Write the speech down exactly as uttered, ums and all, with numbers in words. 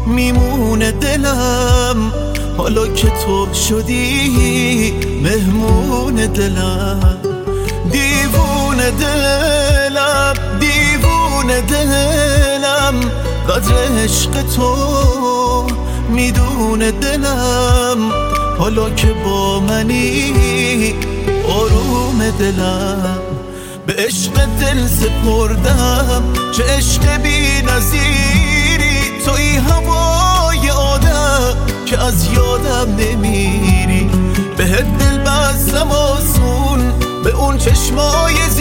میمونه دلم حالا که تو شدی مهمون دلم. دیوونه دلم دیوونه دلم قدر عشق تو میدونه دلم حالا که با منی آروم دلم. به عشق دل سپردم چه عشق بی نظیری، توی هوای آدم که از یادم نمیری. به دل بستم آسون به اون چشمای